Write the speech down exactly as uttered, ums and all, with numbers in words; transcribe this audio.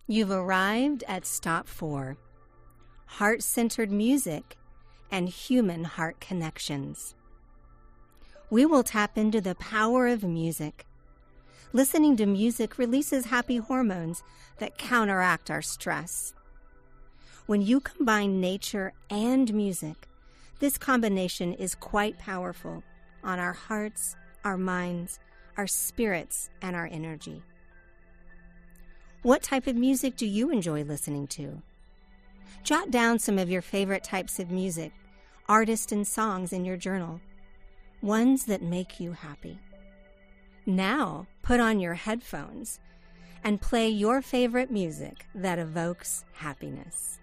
You've arrived at stop four, heart-centered music and human heart connections. We will tap into the power of music. Listening to music releases happy hormones that counteract our stress. When you combine nature and music, this combination is quite powerful on our hearts, our minds, our spirits, and our energy. What type of music do you enjoy listening to? Jot down some of your favorite types of music, artists, and songs in your journal, ones that make you happy. Now, put on your headphones and play your favorite music that evokes happiness.